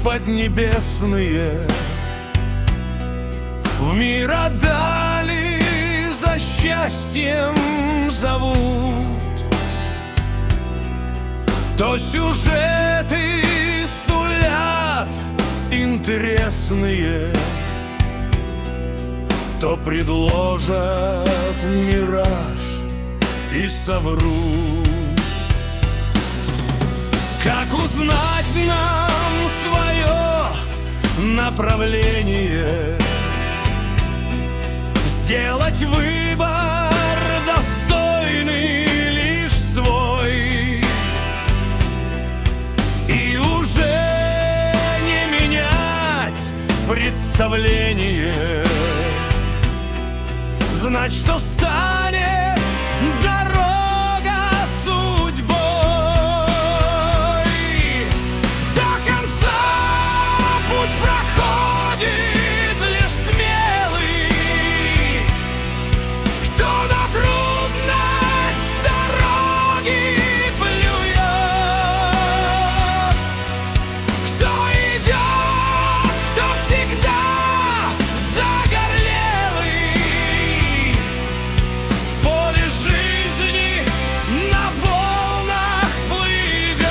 поднебесные в мира дали за счастьем зовут, то сюжеты сулят интересные, то предложат мираж и соврут. Как узнать нам свое направление, сделать выбор достойный лишь свой, и уже не менять представление, знать, что станет дорога судьбой. До конца путь проходит лишь смелый, кто на трудность дороги плюет, кто идет, кто всегда загорелый в поле жизни на волнах плывет.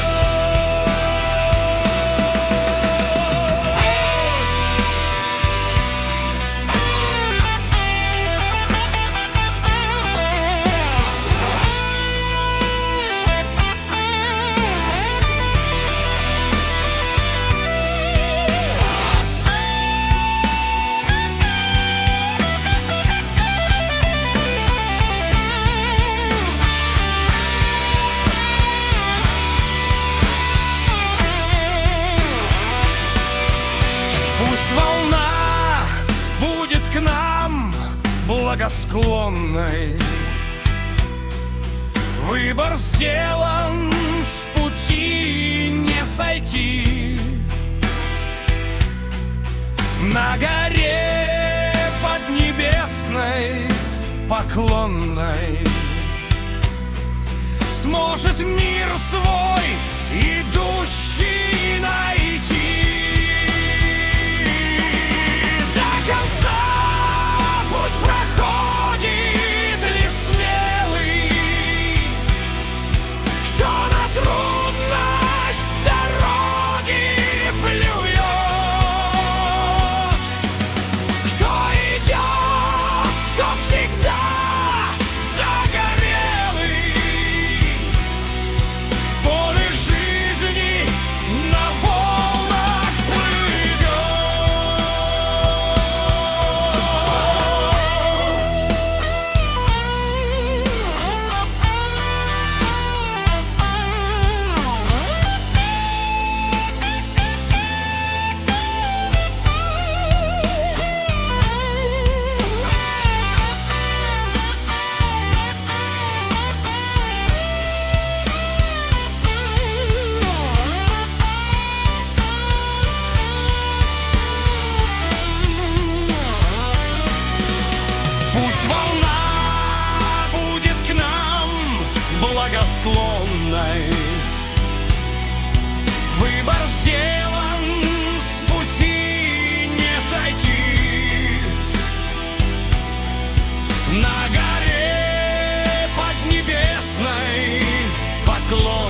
Пусть волна будет к нам благосклонной, выбор сделан, с пути не сойти. На горе поднебесной поклонной сможет мир свой идущий найти. До конца путь проходит лишь смелый, кто на трудность дороги плюет, кто идет, кто всегда загорелый в поле жизни на волнах плывет. Пусть волна будет к нам благосклонной, выбор сделан, с пути не сойти. На горе поднебесной поклонной